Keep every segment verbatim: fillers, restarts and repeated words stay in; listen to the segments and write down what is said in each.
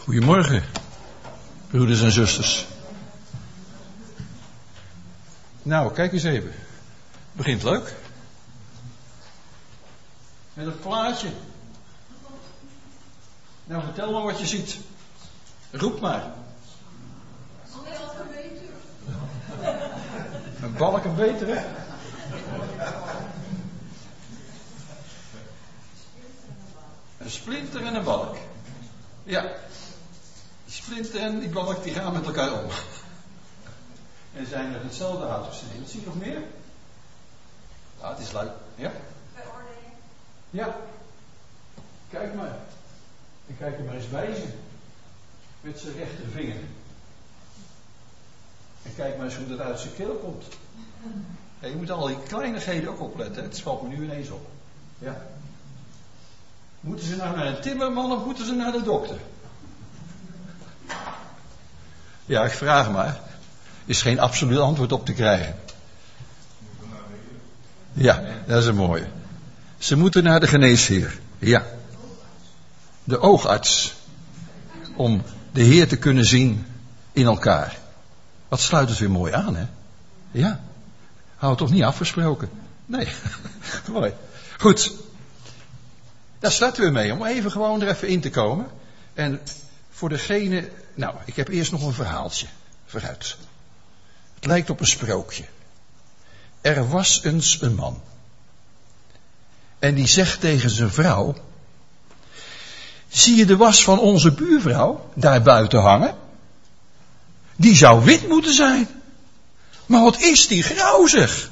Goedemorgen, broeders en zusters. Nou, kijk eens even. Begint leuk. Met een plaatje. Nou, vertel maar wat je ziet. Roep maar. Een balk een beter, hè? Een splinter en een balk. Ja. Die splinter en die balk die gaan met elkaar om. En zijn er hetzelfde hout gesneden. Wat zie je nog meer? Ja, het is leuk. Ja? Ja. Kijk maar. En kijk er maar eens bij ze. Met zijn rechtervinger. En kijk maar eens hoe dat uit zijn keel komt. Ja, je moet al die kleinigheden ook opletten. Het valt me nu ineens op. Ja. Moeten ze nou naar een timmerman of moeten ze naar de dokter? Ja, ik vraag maar. Er is geen absoluut antwoord op te krijgen. Ja, dat is een mooie. Ze moeten naar de geneesheer. Ja. De oogarts. Om de Heer te kunnen zien in elkaar. Wat sluit het weer mooi aan, hè? Ja. Hou het toch niet afgesproken? Nee. Mooi. Goed. Daar starten we mee, om even gewoon er even in te komen. En voor degene... Nou, ik heb eerst nog een verhaaltje. Vooruit. Het lijkt op een sprookje. Er was eens een man. En die zegt tegen zijn vrouw... Zie je de was van onze buurvrouw daar buiten hangen? Die zou wit moeten zijn. Maar wat is die grauzig?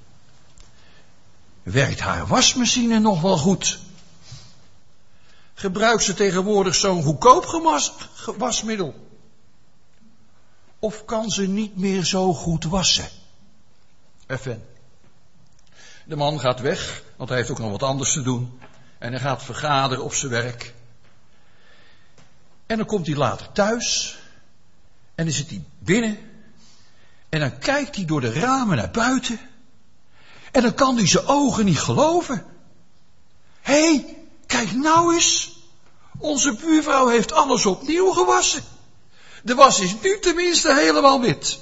Werkt haar wasmachine nog wel goed? Gebruikt ze tegenwoordig zo'n goedkoop gewas, wasmiddel? Of kan ze niet meer zo goed wassen? Even. De man gaat weg, want hij heeft ook nog wat anders te doen. En hij gaat vergaderen op zijn werk. En dan komt hij later thuis. En dan zit hij binnen. En dan kijkt hij door de ramen naar buiten. En dan kan hij zijn ogen niet geloven. Hé, hey, kijk nou eens. Onze buurvrouw heeft alles opnieuw gewassen. De was is nu tenminste helemaal wit.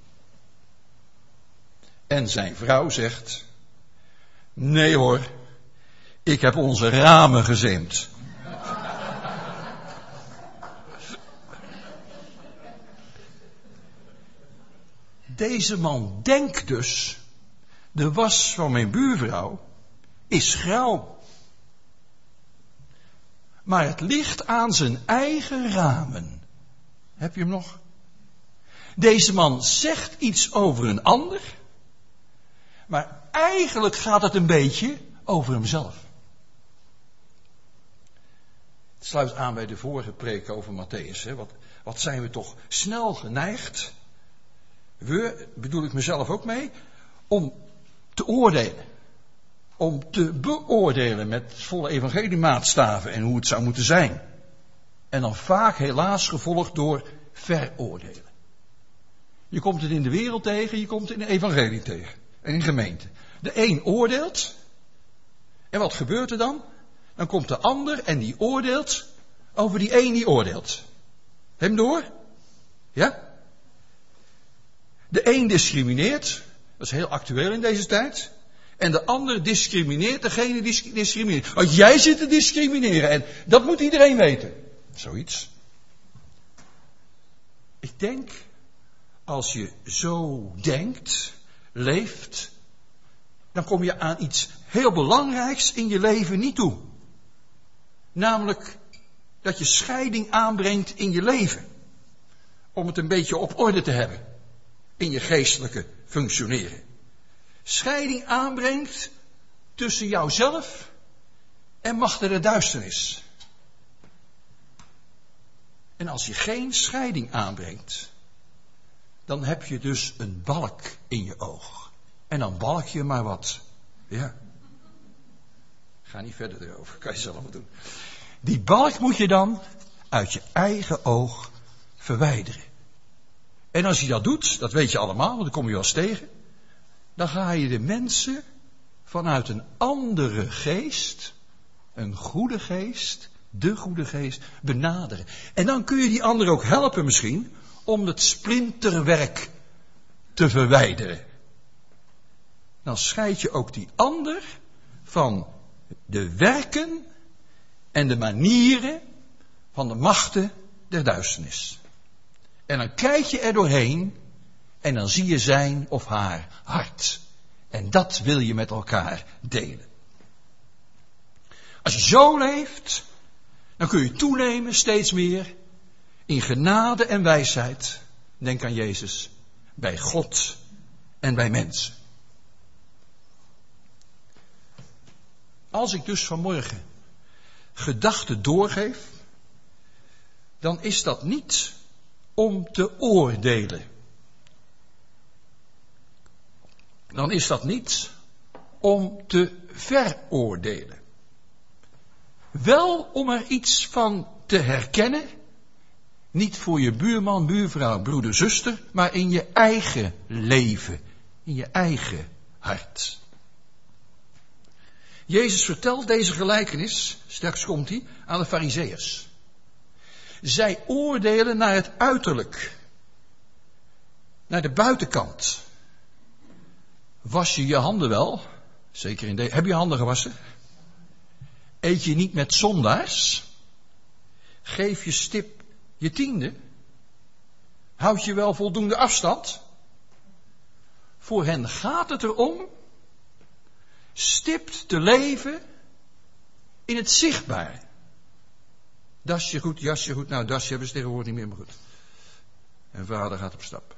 En zijn vrouw zegt... Nee hoor, ik heb onze ramen gezeemd. Deze man denkt dus... De was van mijn buurvrouw is grauw. Maar het ligt aan zijn eigen ramen. Heb je hem nog? Deze man zegt iets over een ander. Maar eigenlijk gaat het een beetje over hemzelf. Het sluit aan bij de vorige preek over Mattheüs. Hè? Wat, wat zijn we toch snel geneigd. We, bedoel ik mezelf ook mee. Om te oordelen. Om te beoordelen met volle evangeliemaatstaven en hoe het zou moeten zijn. En dan vaak helaas gevolgd door veroordelen. Je komt het in de wereld tegen, je komt het in de evangelie tegen. En in gemeente. De een oordeelt. En wat gebeurt er dan? Dan komt de ander en die oordeelt over die een die oordeelt. Hem door? Ja? De een discrimineert. Dat is heel actueel in deze tijd. En de ander discrimineert degene die discrimineert. Want jij zit te discrimineren en dat moet iedereen weten. Zoiets. Ik denk, als je zo denkt, leeft, dan kom je aan iets heel belangrijks in je leven niet toe. Namelijk dat je scheiding aanbrengt in je leven. Om het een beetje op orde te hebben. In je geestelijke functioneren. Scheiding aanbrengt tussen jouzelf en machten der duisternis. En als je geen scheiding aanbrengt, dan heb je dus een balk in je oog. En dan balk je maar wat. Ja. Ga niet verder erover, kan je zelf wel doen. Die balk moet je dan uit je eigen oog verwijderen. En als je dat doet, dat weet je allemaal, want dan kom je wel eens tegen. Dan ga je de mensen vanuit een andere geest, een goede geest, de goede geest, benaderen. En dan kun je die ander ook helpen misschien om het splinterwerk te verwijderen. Dan scheid je ook die ander van de werken en de manieren van de machten der duisternis. En dan kijk je er doorheen en dan zie je zijn of haar hart. En dat wil je met elkaar delen. Als je zo leeft, dan kun je toenemen steeds meer in genade en wijsheid. Denk aan Jezus, bij God en bij mensen. Als ik dus vanmorgen gedachten doorgeef, dan is dat niet om te oordelen. Dan is dat niet om te veroordelen. Wel om er iets van te herkennen, niet voor je buurman, buurvrouw, broeder, zuster, maar in je eigen leven, in je eigen hart. Jezus vertelt deze gelijkenis, straks komt hij, aan de Farizeeërs. Zij oordelen naar het uiterlijk, naar de buitenkant. Was je je handen wel? Zeker in deze. Heb je handen gewassen? Eet je niet met zondaars? Geef je stip je tiende? Houd je wel voldoende afstand? Voor hen gaat het erom stipt te leven in het zichtbare. Dasje goed, jasje goed. Nou, dasje hebben ze tegenwoordig niet meer, maar goed. En vader gaat op stap.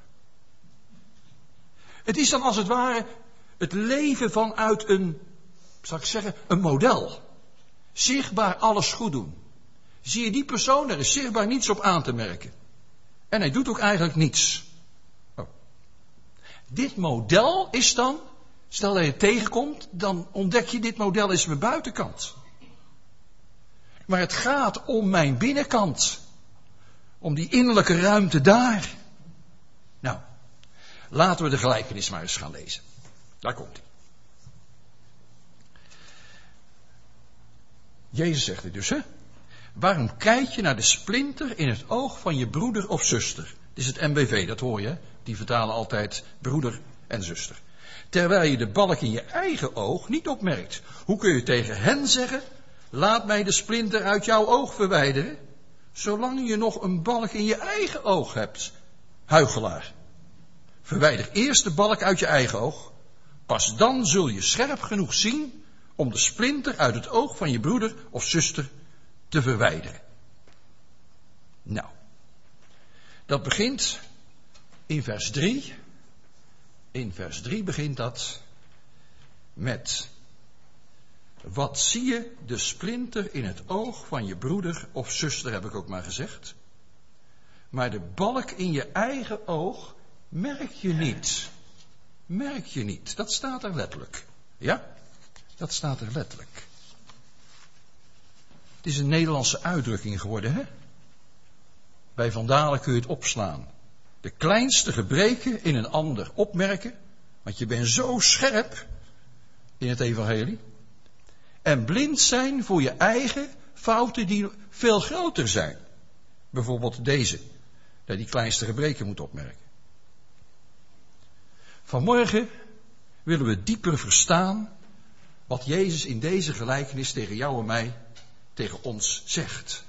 Het is dan als het ware het leven vanuit een, zal ik zeggen, een model. Zichtbaar alles goed doen. Zie je die persoon, er is zichtbaar niets op aan te merken. En hij doet ook eigenlijk niets. Oh. Dit model is dan, stel dat je het tegenkomt, dan ontdek je dit model is mijn buitenkant. Maar het gaat om mijn binnenkant. Om die innerlijke ruimte daar. Nou, laten we de gelijkenis maar eens gaan lezen. Daar komt hij. Jezus zegt het dus, hè? Waarom kijk je naar de splinter in het oog van je broeder of zuster? Dit is het M B V, dat hoor je, hè? Die vertalen altijd broeder en zuster. Terwijl je de balk in je eigen oog niet opmerkt. Hoe kun je tegen hen zeggen, laat mij de splinter uit jouw oog verwijderen, zolang je nog een balk in je eigen oog hebt, huichelaar. Verwijder eerst de balk uit je eigen oog, pas dan zul je scherp genoeg zien om de splinter uit het oog van je broeder of zuster te verwijderen. Nou, dat begint in vers drie. In vers drie begint dat met: wat zie je de splinter in het oog van je broeder of zuster, heb ik ook maar gezegd. Maar de balk in je eigen oog merk je niet. Merk je niet. Dat staat er letterlijk. Ja? Dat staat er letterlijk. Het is een Nederlandse uitdrukking geworden, hè? Bij Van Dalen kun je het opslaan. De kleinste gebreken in een ander opmerken, want je bent zo scherp in het evangelie. En blind zijn voor je eigen fouten die veel groter zijn. Bijvoorbeeld deze, dat je die kleinste gebreken moet opmerken. Vanmorgen willen we dieper verstaan wat Jezus in deze gelijkenis tegen jou en mij, tegen ons zegt.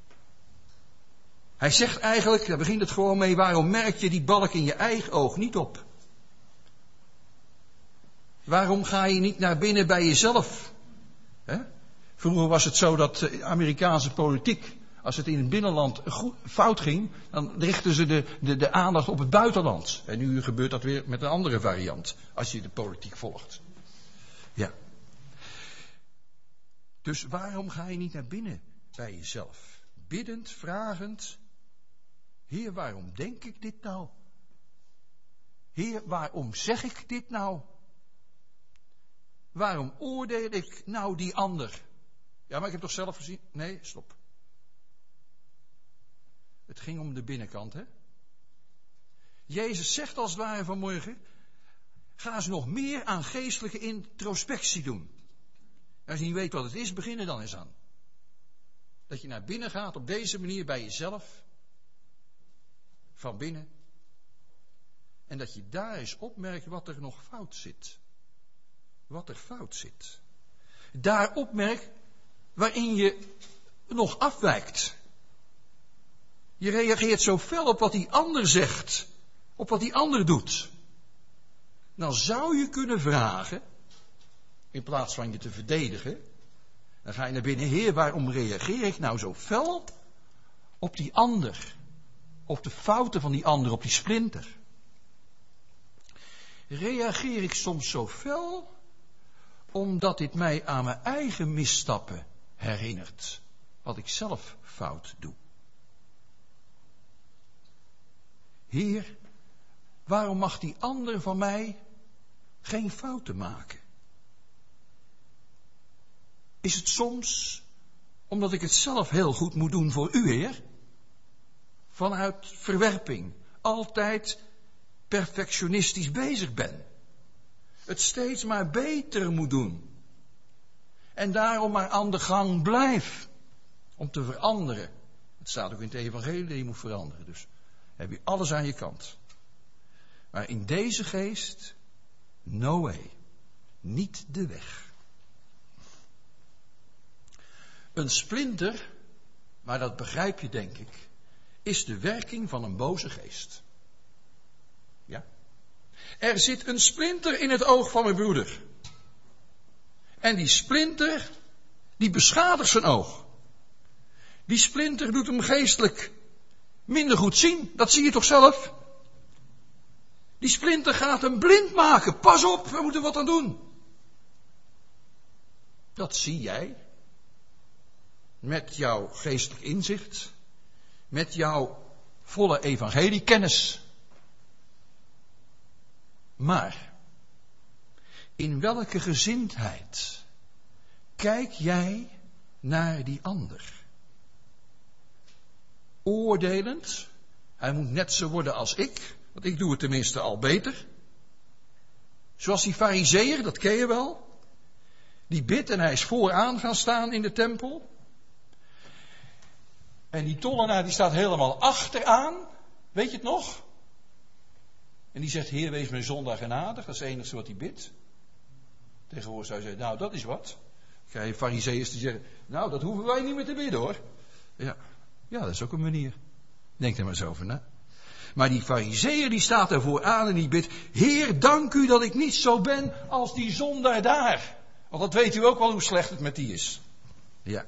Hij zegt eigenlijk, daar begint het gewoon mee, waarom merk je die balk in je eigen oog niet op? Waarom ga je niet naar binnen bij jezelf? He? Vroeger was het zo dat de Amerikaanse politiek, als het in het binnenland goed, fout ging, dan richtten ze de, de, de aandacht op het buitenland. En nu gebeurt dat weer met een andere variant, als je de politiek volgt. Ja. Dus waarom ga je niet naar binnen bij jezelf? Biddend, vragend. Heer, waarom denk ik dit nou? Heer, waarom zeg ik dit nou? Waarom oordeel ik nou die ander? Ja, maar ik heb toch zelf gezien? Nee, stop. Het ging om de binnenkant, hè? Jezus zegt als het ware vanmorgen, ga eens nog meer aan geestelijke introspectie doen. Als je niet weet wat het is, begin er dan eens aan. Dat je naar binnen gaat op deze manier bij jezelf. Van binnen. En dat je daar eens opmerkt wat er nog fout zit. Wat er fout zit. Daar opmerkt waarin je nog afwijkt. Je reageert zo fel op wat die ander zegt. Op wat die ander doet. Dan zou je kunnen vragen. In plaats van je te verdedigen. Dan ga je naar binnen. Heer, waarom reageer ik nou zo fel op die ander? Op de fouten van die ander, op die splinter. Reageer ik soms zo fel omdat dit mij aan mijn eigen misstappen herinnert. Wat ik zelf fout doe. Heer, waarom mag die ander van mij geen fouten maken? Is het soms omdat ik het zelf heel goed moet doen voor u, Heer? Vanuit verwerping, altijd perfectionistisch bezig ben. Het steeds maar beter moet doen. En daarom maar aan de gang blijf. Om te veranderen. Het staat ook in het evangelie dat je moet veranderen. Dus heb je alles aan je kant. Maar in deze geest, no way. Niet de weg. Een splinter, maar dat begrijp je denk ik, is de werking van een boze geest. Ja. Er zit een splinter in het oog van mijn broeder. En die splinter, die beschadigt zijn oog. Die splinter doet hem geestelijk minder goed zien. Dat zie je toch zelf? Die splinter gaat hem blind maken. Pas op, we moeten wat aan doen. Dat zie jij. Met jouw geestelijk inzicht. Met jouw volle evangeliekennis. Maar, in welke gezindheid kijk jij naar die ander? Oordelend, hij moet net zo worden als ik, want ik doe het tenminste al beter. Zoals die farizeeër, dat ken je wel. Die bidt en hij is vooraan gaan staan in de tempel. En die tollenaar die staat helemaal achteraan, weet je het nog? En die zegt, Heer, wees mijn zondaar genadig. Dat is het enige wat hij bidt. Tegenwoordig zou je zeggen, nou, dat is wat. Krijg je farizeeërs die zeggen, nou, dat hoeven wij niet meer te bidden, hoor. Ja, ja, dat is ook een manier. Denk er maar eens over na. Maar die farizeeër die staat ervoor aan en die bidt, Heer, dank u dat ik niet zo ben als die zondaar daar. Want dat weet u ook wel hoe slecht het met die is. Ja.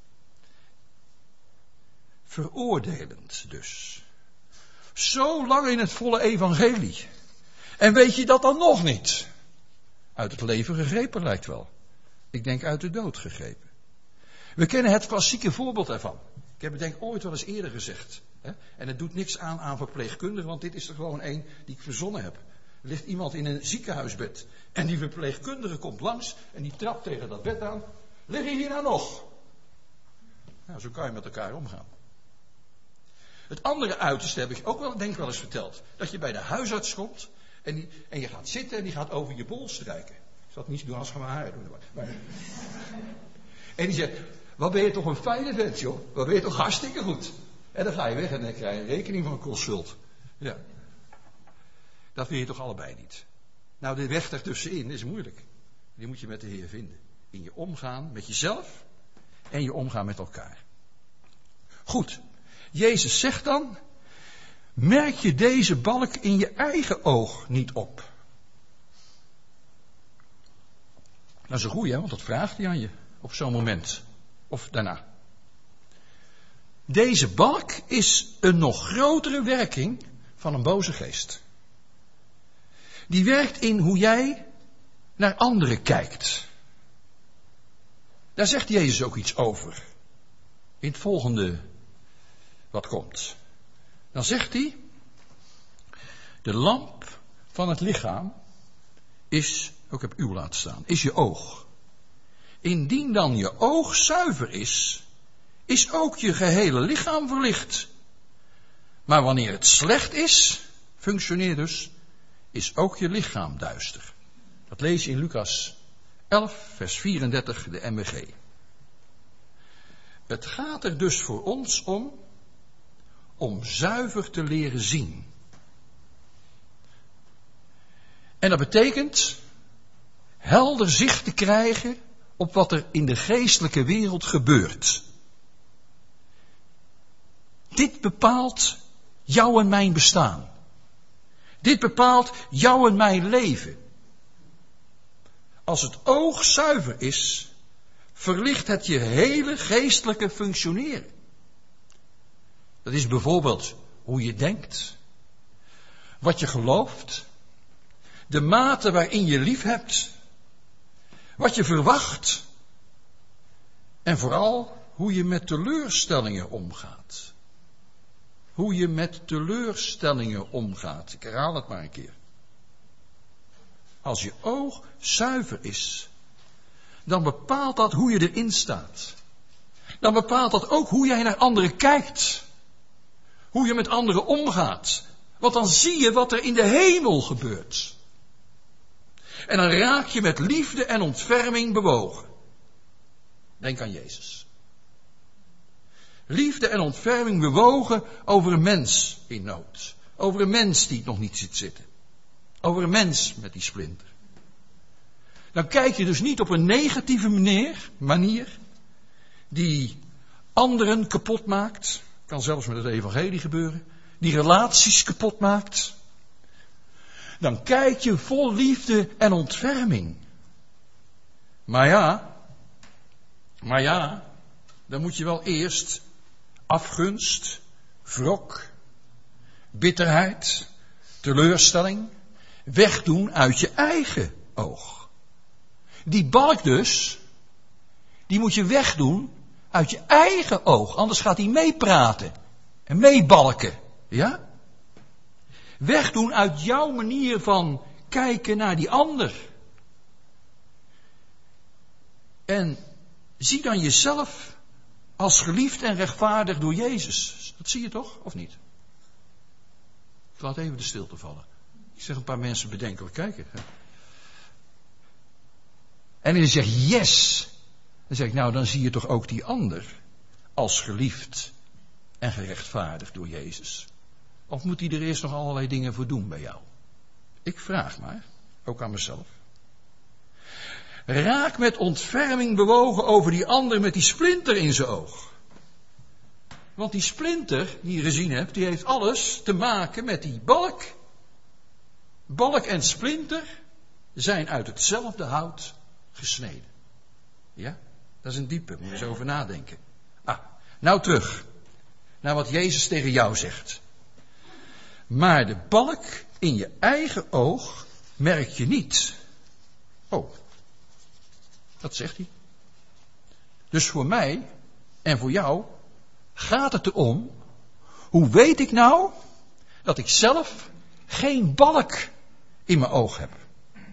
Veroordelend dus. Zo lang in het volle evangelie. En weet je dat dan nog niet? Uit het leven gegrepen lijkt wel. Ik denk uit de dood gegrepen. We kennen het klassieke voorbeeld ervan. Ik heb het denk ooit wel eens eerder gezegd. Hè? En het doet niks aan aan verpleegkundigen, want dit is er gewoon één die ik verzonnen heb. Er ligt iemand in een ziekenhuisbed. En die verpleegkundige komt langs en die trapt tegen dat bed aan. Lig je hier nou nog? Nou, zo kan je met elkaar omgaan. Het andere uiterste heb ik ook wel, denk ik wel eens verteld. Dat je bij de huisarts komt en, die, en je gaat zitten en die gaat over je bol strijken. Ik zal het niet doen als ik mijn haar doen. Maar. En die zegt, wat ben je toch een fijne vent, joh. Wat ben je toch hartstikke goed. En dan ga je weg en dan krijg je een rekening van een consult. Ja. Dat wil je toch allebei niet. Nou, de weg daartussenin is moeilijk. Die moet je met de Heer vinden. In je omgaan met jezelf en je omgaan met elkaar. Goed. Jezus zegt dan, merk je deze balk in je eigen oog niet op. Dat is een goeie, hè, want dat vraagt hij aan je op zo'n moment. Of daarna. Deze balk is een nog grotere werking van een boze geest. Die werkt in hoe jij naar anderen kijkt. Daar zegt Jezus ook iets over. In het volgende wat komt. Dan zegt hij, de lamp van het lichaam is, ook heb uw laten staan, is je oog. Indien dan je oog zuiver is, is ook je gehele lichaam verlicht. Maar wanneer het slecht is, functioneert dus, is ook je lichaam duister. Dat lees je in Lucas elf, vers vierendertig, de M B G. Het gaat er dus voor ons om, om zuiver te leren zien. En dat betekent helder zicht te krijgen op wat er in de geestelijke wereld gebeurt. Dit bepaalt jouw en mijn bestaan. Dit bepaalt jouw en mijn leven. Als het oog zuiver is, verlicht het je hele geestelijke functioneren. Dat is bijvoorbeeld hoe je denkt, wat je gelooft, de mate waarin je lief hebt, wat je verwacht en vooral hoe je met teleurstellingen omgaat. Hoe je met teleurstellingen omgaat. Ik herhaal het maar een keer. Als je oog zuiver is, dan bepaalt dat hoe je erin staat. Dan bepaalt dat ook hoe jij naar anderen kijkt. Hoe je met anderen omgaat. Want dan zie je wat er in de hemel gebeurt. En dan raak je met liefde en ontferming bewogen. Denk aan Jezus. Liefde en ontferming bewogen over een mens in nood. Over een mens die het nog niet ziet zitten. Over een mens met die splinter. Dan kijk je dus niet op een negatieve manier, manier die anderen kapot maakt. Kan zelfs met het evangelie gebeuren. Die relaties kapot maakt. Dan kijk je vol liefde en ontferming. Maar ja, maar ja, dan moet je wel eerst afgunst, wrok, bitterheid, teleurstelling wegdoen uit je eigen oog. Die balk dus, die moet je wegdoen uit je eigen oog. Anders gaat hij meepraten en meebalken. Ja? Wegdoen uit jouw manier van kijken naar die ander. En zie dan jezelf als geliefd en rechtvaardig door Jezus. Dat zie je toch, of niet? Ik laat even de stilte vallen. Ik zeg een paar mensen bedenkelijk kijken. En dan zeg je yes. Dan zeg ik, nou dan zie je toch ook die ander als geliefd en gerechtvaardigd door Jezus. Of moet hij er eerst nog allerlei dingen voor doen bij jou? Ik vraag maar, ook aan mezelf. Raak met ontferming bewogen over die ander met die splinter in zijn oog. Want die splinter, die je gezien hebt, die heeft alles te maken met die balk. Balk en splinter zijn uit hetzelfde hout gesneden. Ja, dat is een diepe, moet je eens over nadenken. Ah, nou terug naar wat Jezus tegen jou zegt. Maar de balk in je eigen oog merk je niet. Oh, dat zegt hij. Dus voor mij en voor jou gaat het erom, hoe weet ik nou dat ik zelf geen balk in mijn oog heb?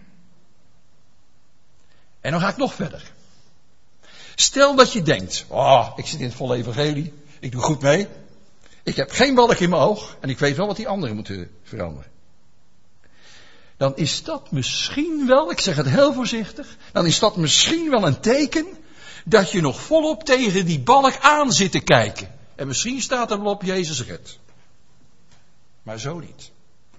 En dan ga ik nog verder. Stel dat je denkt, oh, ik zit in het volle evangelie, ik doe goed mee. Ik heb geen balk in mijn oog en ik weet wel wat die anderen moeten veranderen. Dan is dat misschien wel, ik zeg het heel voorzichtig, dan is dat misschien wel een teken dat je nog volop tegen die balk aan zit te kijken. En misschien staat er wel op Jezus red. Maar zo niet.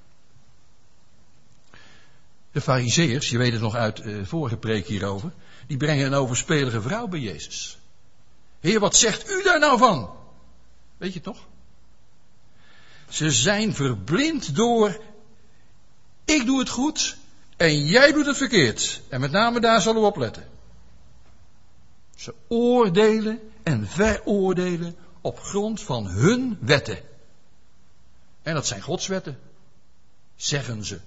De Farizeeërs, je weet het nog uit de vorige preek hierover, die brengen een overspelige vrouw bij Jezus. Heer, wat zegt u daar nou van? Weet je toch? Ze zijn verblind door, ik doe het goed en jij doet het verkeerd. En met name daar zullen we op letten. Ze oordelen en veroordelen op grond van hun wetten. En dat zijn Gods wetten, zeggen ze.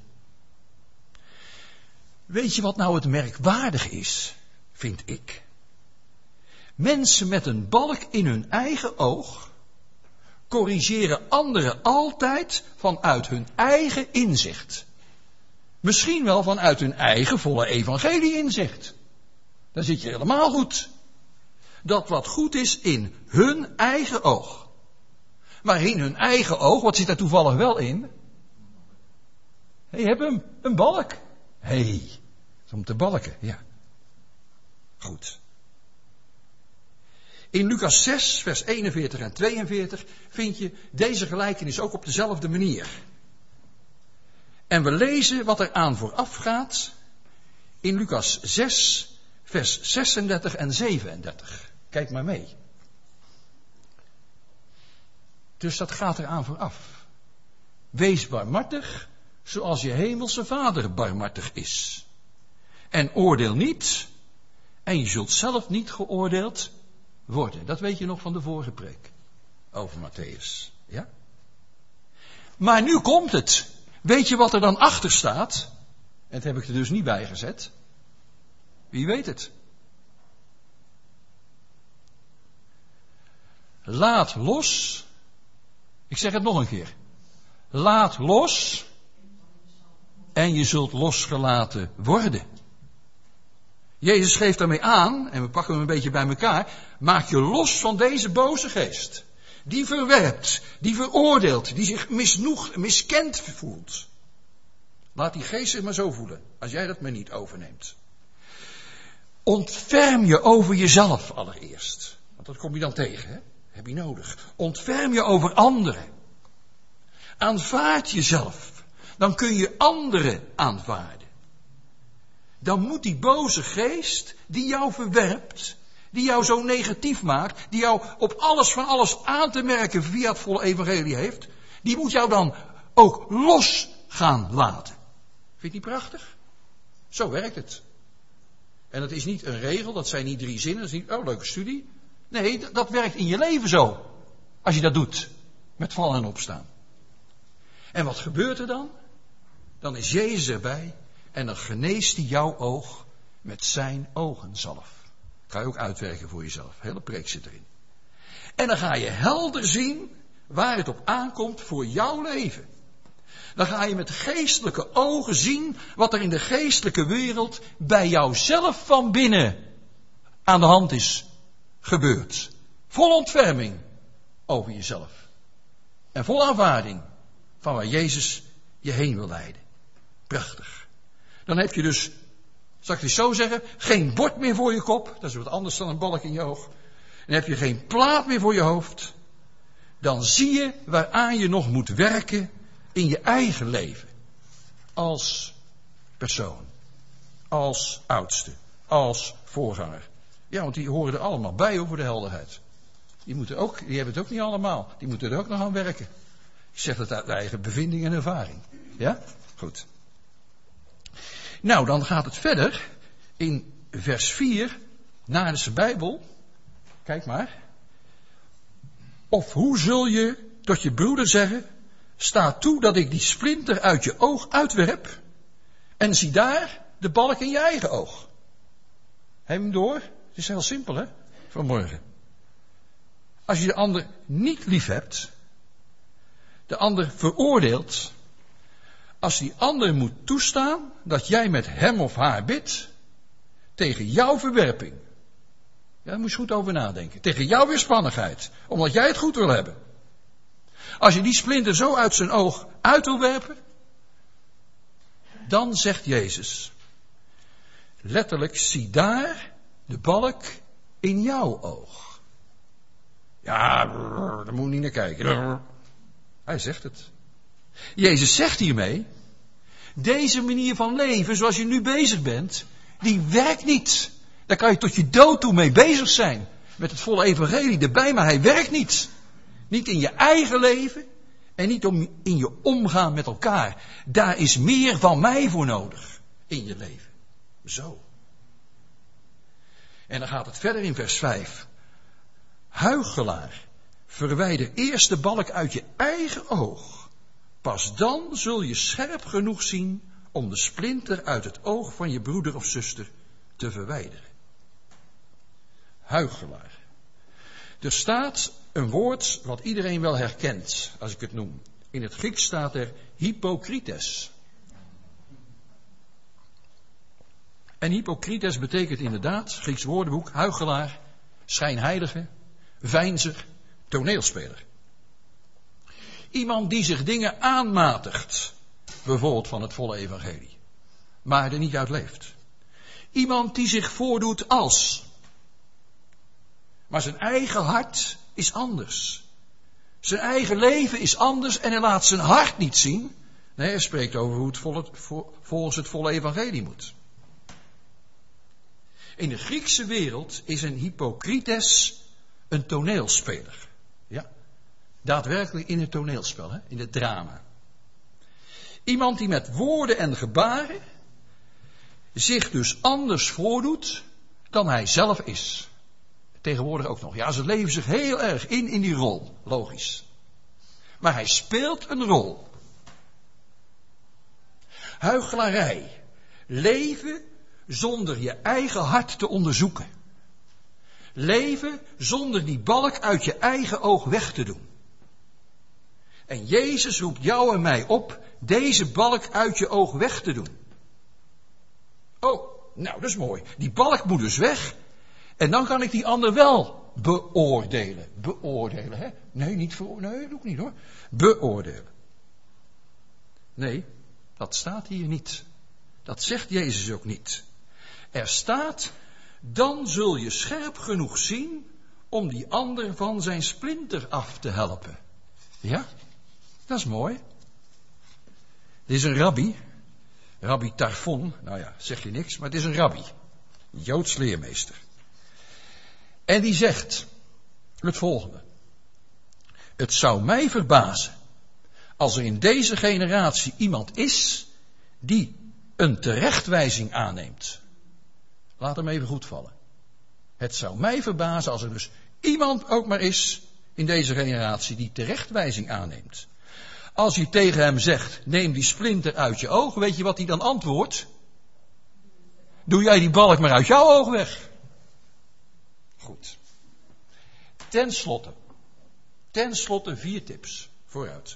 Weet je wat nou het merkwaardig is, vind ik? Mensen met een balk in hun eigen oog corrigeren anderen altijd vanuit hun eigen inzicht. Misschien wel vanuit hun eigen volle evangelie-inzicht. Dan zit je helemaal goed. Dat wat goed is in hun eigen oog. Maar in hun eigen oog, wat zit daar toevallig wel in? Hé, hey, heb hem, een balk. Hé, hey, om te balken, ja. Goed. In Lucas zes, vers eenenveertig en tweeënveertig vind je deze gelijkenis ook op dezelfde manier. En we lezen wat er aan vooraf gaat in Lucas zes, vers zesendertig en zevenendertig. Kijk maar mee. Dus dat gaat er aan vooraf. Wees barmhartig, zoals je hemelse Vader barmhartig is. En oordeel niet, en je zult zelf niet geoordeeld worden. Dat weet je nog van de vorige preek over Matthäus. Ja? Maar nu komt het. Weet je wat er dan achter staat? En dat heb ik er dus niet bij gezet. Wie weet het? Laat los. Ik zeg het nog een keer. Laat los. En je zult losgelaten worden. Jezus geeft daarmee aan, en we pakken hem een beetje bij elkaar. Maak je los van deze boze geest. Die verwerpt, die veroordeelt, die zich misnoegd, miskend voelt. Laat die geest zich maar zo voelen, als jij dat maar niet overneemt. Ontferm je over jezelf allereerst. Want dat kom je dan tegen, hè? Heb je nodig. Ontferm je over anderen. Aanvaard jezelf. Dan kun je anderen aanvaarden. Dan moet die boze geest, die jou verwerpt, die jou zo negatief maakt, die jou op alles van alles aan te merken via het volle evangelie heeft, die moet jou dan ook los gaan laten. Vind je niet prachtig? Zo werkt het. En dat is niet een regel, dat zijn niet drie zinnen, dat is niet, oh, leuke studie. Nee, dat, dat werkt in je leven zo. Als je dat doet. Met vallen en opstaan. En wat gebeurt er dan? Dan is Jezus erbij en dan geneest hij jouw oog met zijn ogenzalf. Kan je ook uitwerken voor jezelf. Hele preek zit erin. En dan ga je helder zien waar het op aankomt voor jouw leven. Dan ga je met geestelijke ogen zien wat er in de geestelijke wereld bij jouzelf van binnen aan de hand is gebeurd. Vol ontferming over jezelf. En vol aanvaarding van waar Jezus je heen wil leiden. Prachtig. Dan heb je dus, zal ik het zo zeggen, geen bord meer voor je kop. Dat is wat anders dan een balk in je oog. Dan heb je geen plaat meer voor je hoofd. Dan zie je waaraan je nog moet werken in je eigen leven. Als persoon. Als oudste. Als voorganger. Ja, want die horen er allemaal bij over de helderheid. Die, moeten ook, die hebben het ook niet allemaal. Die moeten er ook nog aan werken. Ik zeg dat uit eigen bevinding en ervaring. Ja? Goed. Nou, dan gaat het verder in vers vier, na de Bijbel. Kijk maar. Of hoe zul je tot je broeder zeggen, sta toe dat ik die splinter uit je oog uitwerp en zie daar de balk in je eigen oog. Heb je hem door? Het is heel simpel, hè? Vanmorgen. Als je de ander niet lief hebt, de ander veroordeelt, als die ander moet toestaan dat jij met hem of haar bidt tegen jouw verwerping. Ja, daar moet je goed over nadenken. Tegen jouw weerspannigheid, omdat jij het goed wil hebben. Als je die splinter zo uit zijn oog uit wil werpen, dan zegt Jezus, letterlijk, zie daar de balk in jouw oog. Ja, daar moet je niet naar kijken. Hij zegt het. Jezus zegt hiermee, deze manier van leven zoals je nu bezig bent, die werkt niet. Daar kan je tot je dood toe mee bezig zijn. Met het volle evangelie erbij, maar hij werkt niet. Niet in je eigen leven en niet om in je omgaan met elkaar. Daar is meer van mij voor nodig in je leven. Zo. En dan gaat het verder in vers vijf. Huichelaar, verwijder eerst de balk uit je eigen oog. Pas dan zul je scherp genoeg zien om de splinter uit het oog van je broeder of zuster te verwijderen. Huichelaar. Er staat een woord wat iedereen wel herkent, als ik het noem. In het Grieks staat er hypocrites. En hypocrites betekent inderdaad, Grieks woordenboek, huichelaar, schijnheilige, veinzer, toneelspeler. Iemand die zich dingen aanmatigt, bijvoorbeeld van het volle evangelie, maar er niet uit leeft. Iemand die zich voordoet als, Maar zijn eigen hart is anders. Zijn eigen leven is anders en hij laat zijn hart niet zien. Nee, hij spreekt over hoe het volle, volgens het volle evangelie moet. In de Griekse wereld is een hypocrites een toneelspeler. Ja, daadwerkelijk in het toneelspel, hè? In het drama. Iemand die met woorden en gebaren zich dus anders voordoet dan hij zelf is. Tegenwoordig ook nog. Ja, ze leven zich heel erg in in die rol, logisch. Maar hij speelt een rol. Huichelarij. Leven zonder je eigen hart te onderzoeken. Leven zonder die balk uit je eigen oog weg te doen. En Jezus roept jou en mij op deze balk uit je oog weg te doen. Oh, nou dat is mooi. Die balk moet dus weg. En dan kan ik die ander wel beoordelen. Beoordelen, hè? Nee, niet veroordelen. Nee, dat doe ik niet hoor. Beoordelen. Nee, dat staat hier niet. Dat zegt Jezus ook niet. Er staat, dan zul je scherp genoeg zien om die ander van zijn splinter af te helpen. Ja, dat is mooi. Dit is een rabbi. Rabbi Tarfon. Nou ja, zeg je niks, maar het is een rabbi. Een Joods leermeester. En die zegt het volgende. Het zou mij verbazen als er in deze generatie iemand is die een terechtwijzing aanneemt. Laat hem even goed vallen. Het zou mij verbazen als er dus iemand ook maar is in deze generatie die terechtwijzing aanneemt. Als je tegen hem zegt, neem die splinter uit je oog, weet je wat hij dan antwoordt? Doe jij die balk maar uit jouw oog weg. Goed. Ten slotte. Ten slotte vier tips. Vooruit.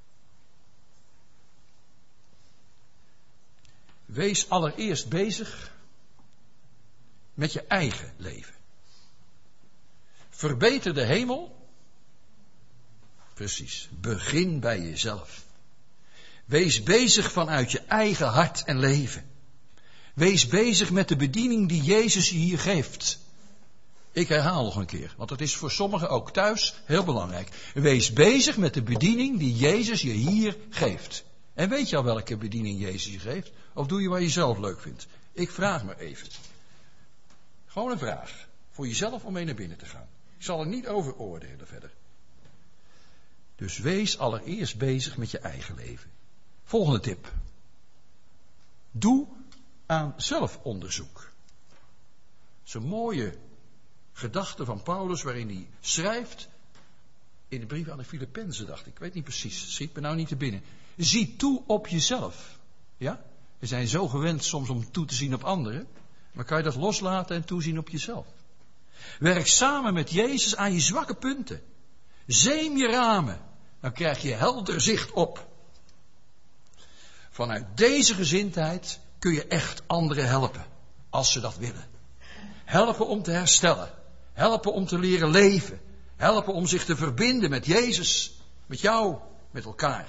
Wees allereerst bezig met je eigen leven. Verbeter de hemel. Precies. Begin bij jezelf. Wees bezig vanuit je eigen hart en leven. Wees bezig met de bediening die Jezus je hier geeft. Ik herhaal nog een keer, want het is voor sommigen ook thuis heel belangrijk. Wees bezig met de bediening die Jezus je hier geeft. En weet je al welke bediening Jezus je geeft? Of doe je wat je zelf leuk vindt? Ik vraag maar even. Gewoon een vraag. Voor jezelf om mee naar binnen te gaan. Ik zal er niet over oordelen verder. Dus wees allereerst bezig met je eigen leven. Volgende tip. Doe aan zelfonderzoek. Dat is een mooie gedachte van Paulus waarin hij schrijft in de brief aan de Filippenzen, dacht ik. Ik weet niet precies, schiet me nou niet te binnen. Zie toe op jezelf. Ja? We zijn zo gewend soms om toe te zien op anderen, maar kan je dat loslaten en toezien op jezelf? Werk samen met Jezus aan je zwakke punten. Zeem je ramen, dan krijg je helder zicht op. Vanuit deze gezindheid kun je echt anderen helpen, als ze dat willen. Helpen om te herstellen. Helpen om te leren leven. Helpen om zich te verbinden met Jezus. Met jou. Met elkaar.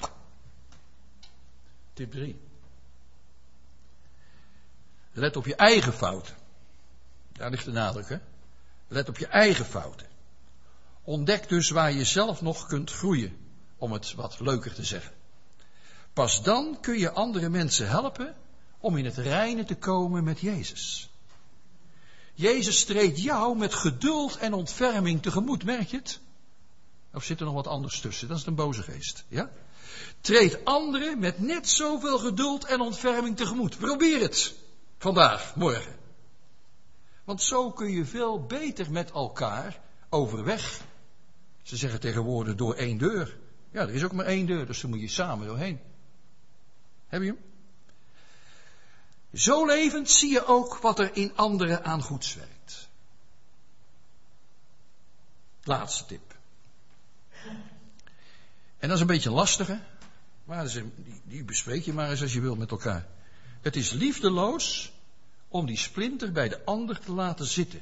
Tip drie. Let op je eigen fouten. Daar ligt de nadruk, hè. Let op je eigen fouten. Ontdek dus waar je zelf nog kunt groeien. Om het wat leuker te zeggen. Pas dan kun je andere mensen helpen om in het reine te komen met Jezus. Jezus treedt jou met geduld en ontferming tegemoet, merk je het? Of zit er nog wat anders tussen? Dat is een boze geest, ja? Treed anderen met net zoveel geduld en ontferming tegemoet. Probeer het. Vandaag, morgen. Want zo kun je veel beter met elkaar overweg. Ze zeggen tegenwoordig door één deur. Ja, er is ook maar één deur, dus daar moet je samen doorheen. Heb je hem? Zo levend zie je ook wat er in anderen aan goeds werkt. Laatste tip. En dat is een beetje lastige, maar die, die bespreek je maar eens als je wil met elkaar. Het is liefdeloos om die splinter bij de ander te laten zitten.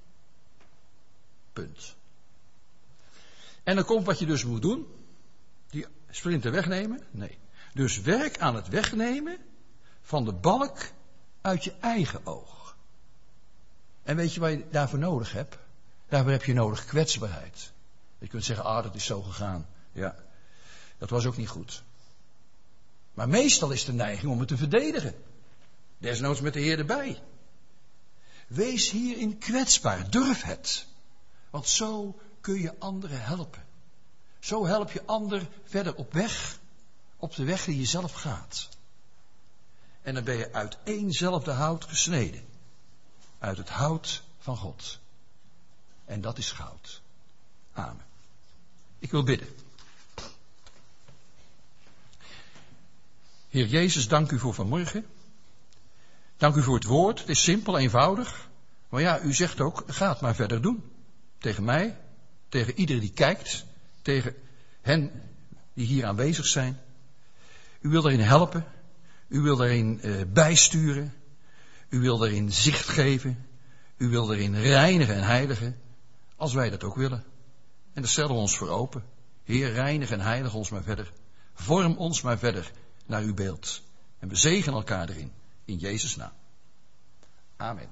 Punt. En dan komt wat je dus moet doen. Die splinter wegnemen? Nee. Dus werk aan het wegnemen van de balk uit je eigen oog. En weet je wat je daarvoor nodig hebt? Daarvoor heb je nodig kwetsbaarheid. Je kunt zeggen, ah, dat is zo gegaan. Ja, dat was ook niet goed. Maar meestal is de neiging om het te verdedigen. Desnoods met de Heer erbij. Wees hierin kwetsbaar, durf het. Want zo kun je anderen helpen. Zo help je ander verder op weg, op de weg die je zelf gaat. En dan ben je uit éénzelfde hout gesneden. Uit het hout van God. En dat is goud. Amen. Ik wil bidden. Heer Jezus, dank u voor vanmorgen. Dank u voor het woord. Het is simpel, eenvoudig. Maar ja, u zegt ook, ga het maar verder doen. Tegen mij, tegen ieder die kijkt, tegen hen die hier aanwezig zijn. U wil daarin helpen. U wil daarin uh, bijsturen. U wil daarin zicht geven. U wil daarin reinigen en heiligen. Als wij dat ook willen. En daar stellen we ons voor open. Heer, reinig en heilig ons maar verder. Vorm ons maar verder naar uw beeld. En we zegenen elkaar erin. In Jezus' naam. Amen.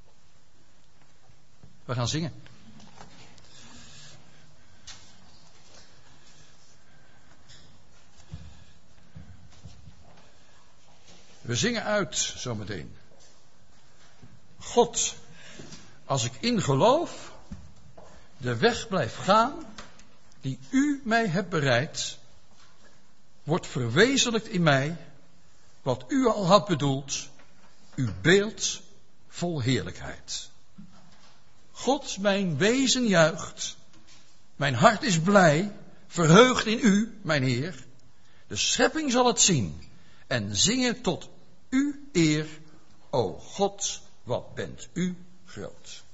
We gaan zingen. We zingen uit zometeen. God, als ik in geloof de weg blijf gaan die u mij hebt bereid, wordt verwezenlijkt in mij wat u al had bedoeld, uw beeld vol heerlijkheid. God, mijn wezen juicht, mijn hart is blij, verheugd in u, mijn Heer. De schepping zal het zien en zingen tot u eer, o God, wat bent u groot.